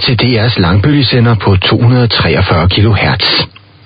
til DR's langbølgesender på 243 kHz.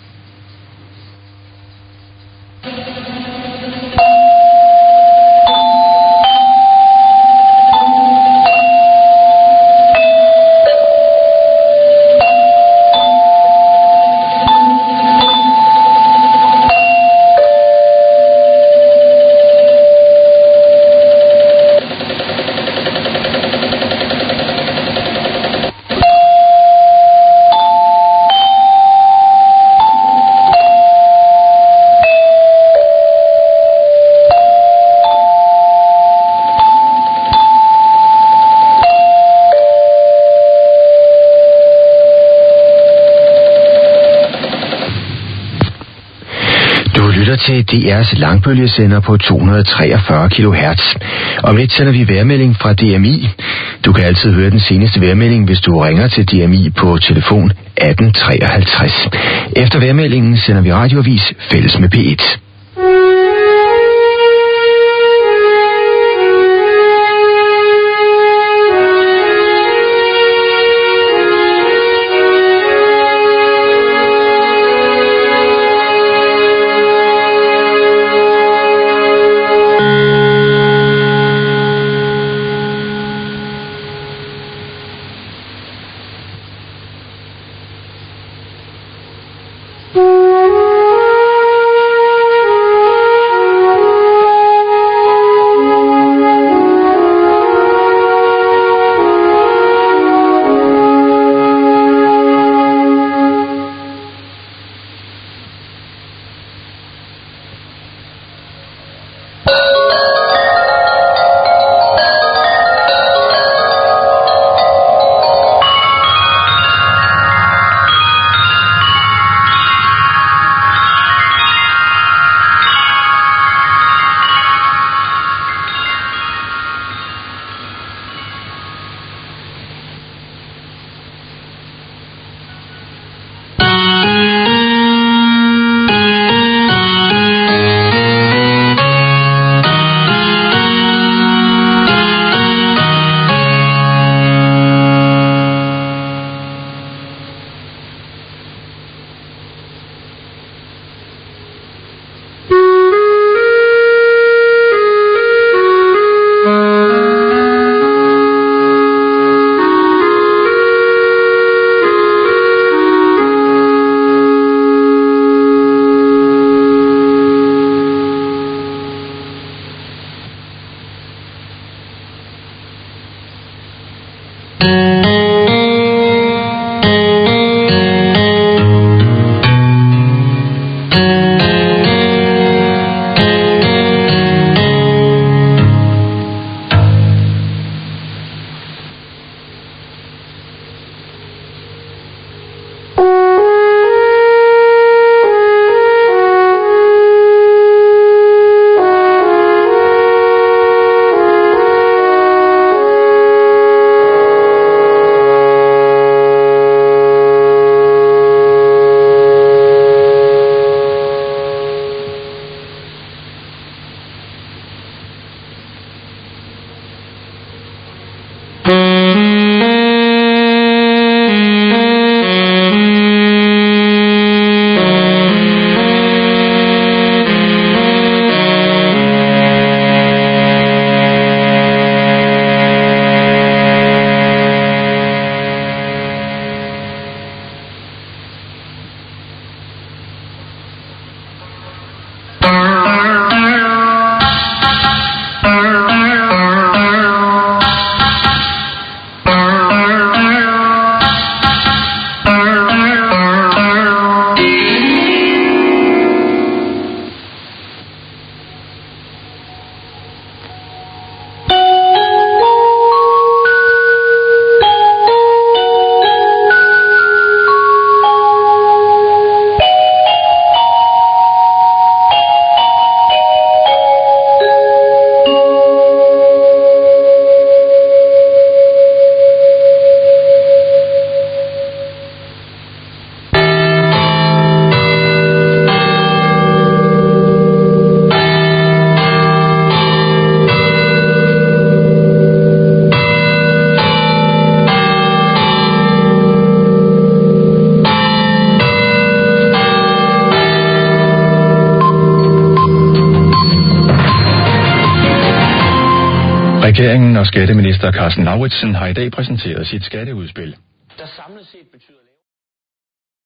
Til DR's langbølgesender på 243 kHz. Om lidt sender vi vejrmelding fra DMI. Du kan altid høre den seneste vejrmelding, hvis du ringer til DMI på telefon 1853. Efter vejrmeldingen sender vi radioavis fælles med P1. Regeringen og skatteminister Carsten Lauritsen har i dag præsenteret sit skatteudspil. Der samlet set betyder